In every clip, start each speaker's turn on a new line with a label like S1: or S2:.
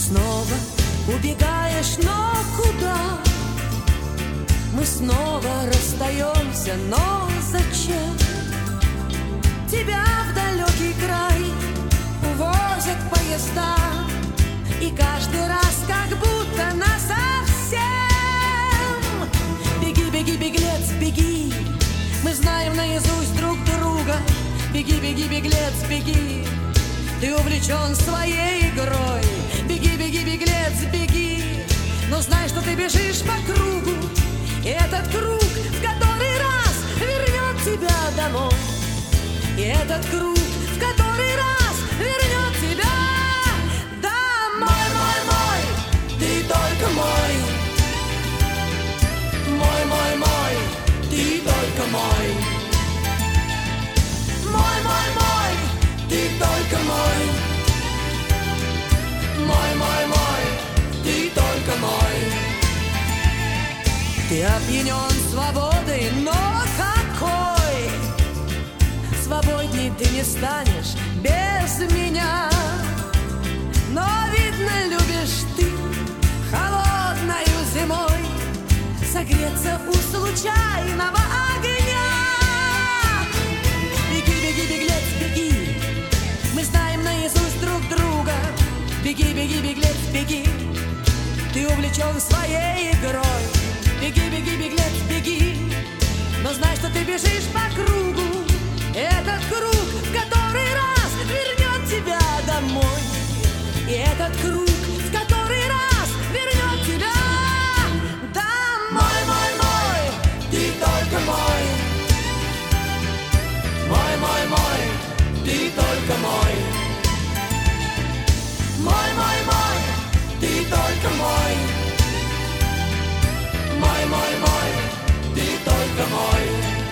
S1: снова убегаешь, но куда? Мы снова расстаемся, но зачем? Тебя в далекий край увозят поезда, и каждый раз как будто насовсем. Беги, беги, беглец, беги, мы знаем наизусть друг друга. Беги, беги, беглец, беги, ты увлечен своей игрой. Беги, беги, беглец, беги, но знай, что ты бежишь по кругу, и этот круг в который раз вернет тебя домой. И этот круг в который раз вернет тебя домой. Мой, мой, ты только мой. Мой, мой, мой, ты только мой. Мой, мой, мой, ты только мой. Мой, мой, мой, ты только мой. Ты опьянен свободой, но какой? Свободней ты не станешь без меня. Но, видно, любишь ты холодною зимой согреться у случайного огня. Беги, беги, беглец, беги, мы знаем наизусть друг друга. Беги, беги, беглец, беги, ты увлечен своей игрой. Беги, беги, беглец, беги, но знай, что ты бежишь по кругу. Этот круг в который раз вернет тебя домой. И этот круг в который раз вернет тебя домой. Мой, мой, ты только мой. Мой, мой, мой, ты только мой. Мой, мой, мой, ты только мой. Мой, мой, мой, ты только мой.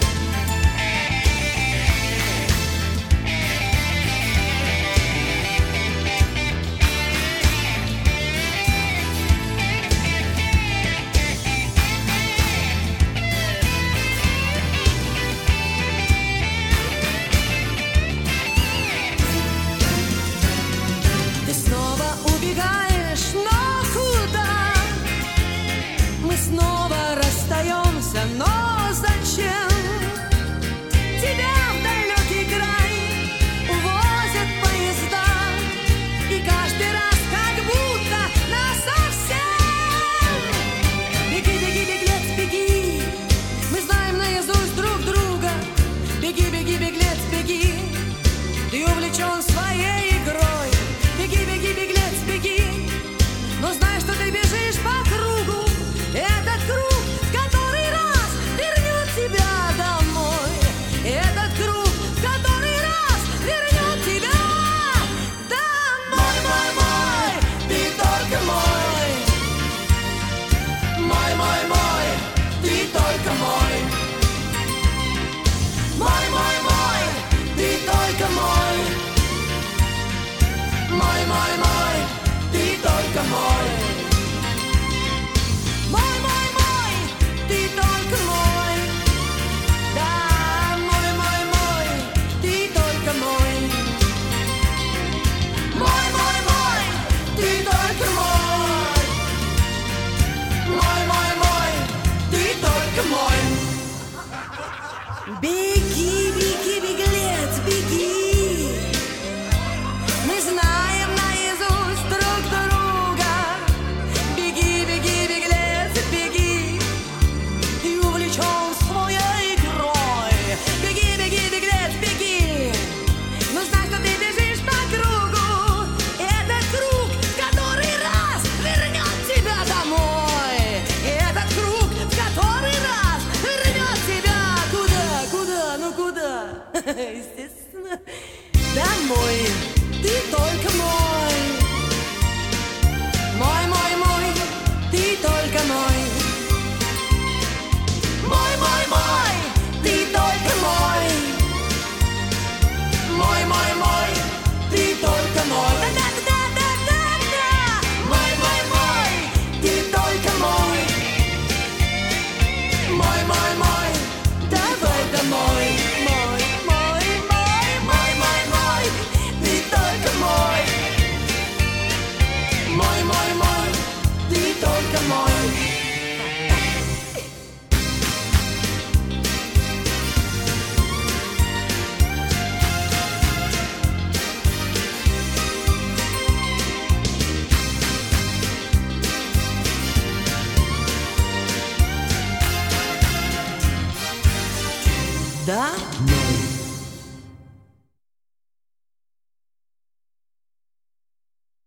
S1: Ты снова убегаешь, но куда? Мы снова расстаемся, но зачем? Тебя в далекий край увозят поезда, и каждый раз как будто насовсем. Беги, беги, беглец, беги, мы знаем наизусть друг друга. Беги, беги, беглец, беги, ты увлечен своей игрой. Беги, беги, беглец, беги, но знай, что ты бежишь по кругу. Этот круг в который раз вернет тебя домой. Этот круг в который раз вернет тебя домой. Мой, мой, ты только мой. Мой, мой, мой, ты только мой. Мой, мой, мой, ты только мой. Мой, мой, мой, ты только мой.